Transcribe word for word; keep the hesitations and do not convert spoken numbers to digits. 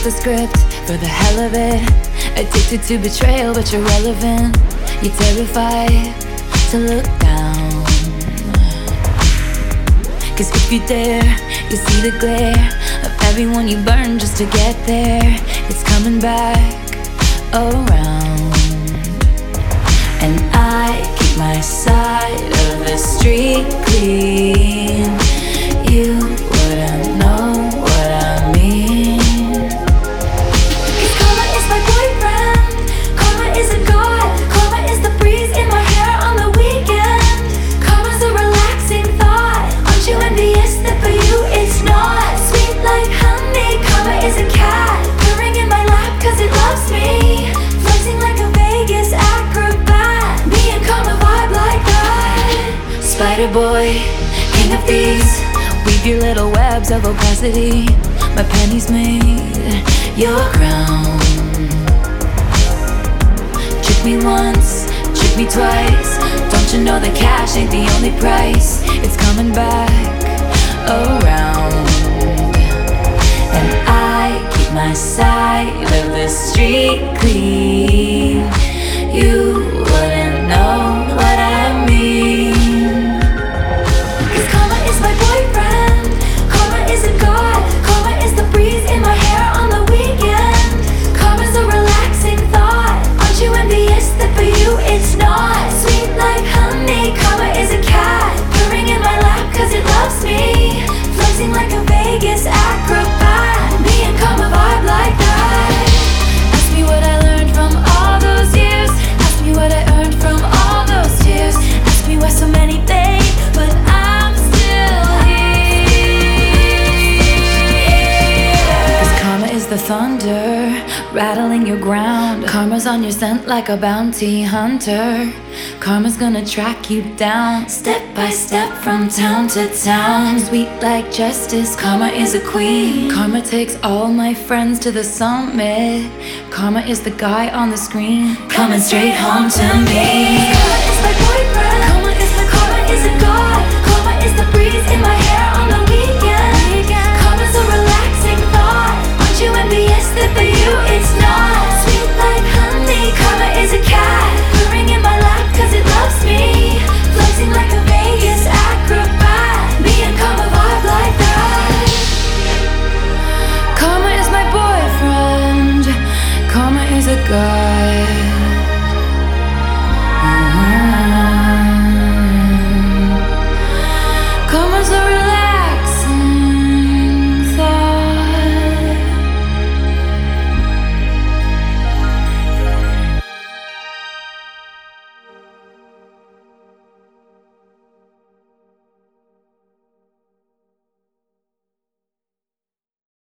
the script for the hell of it. Addicted to betrayal, but you're relevant. You're terrified to look down, 'cause if you dare, you see the glare of everyone you burn just to get there. It's coming back around. And I keep my side of the street clean. You wouldn't know what I mean. 'Cause karma is my boyfriend, karma is a god, karma is the breeze in my hair on the weekend. Karma's a relaxing thought. Aren't you envious that for you it's not? Sweet like honey, karma is a cat purring in my lap 'cause it loves me, flexing like a Vegas acrobat. Me and karma vibe like that. Spider boy, king of thieves, weave your little webs of opacity. My pennies made your crown. Trick me once, trick me twice. Don't you know that cash ain't the only price? It's coming back around. And I keep my side of the street clean. You wouldn't know what I mean. 'Cause karma is my boyfriend, karma is a god, karma is the breeze in my hair on the weekend. Karma's a relaxing thought. Aren't you envious that for you it's not? Sweet like honey, karma is a cat purring in my lap 'cause it loves me, flexing like a Vegas acrobat. Me and karma vibe like that. Ask me what I learned from all those years. Ask me what I earned from all those tears. Ask me why so many fade, but I'm still here. 'Cause karma is the thunder rattling your ground. Karma's on your scent like a bounty hunter. Karma's gonna track you down, step by step from town to town. Sweet like justice, karma is a queen. Karma takes all my friends to the summit. Karma is the guy on the screen, coming straight home to me. Karma is my boyfriend, karma is my karma is a god, karma is the breeze in my hair on the weekend. Karma's a relaxing thought. Aren't you envious that for you it's not?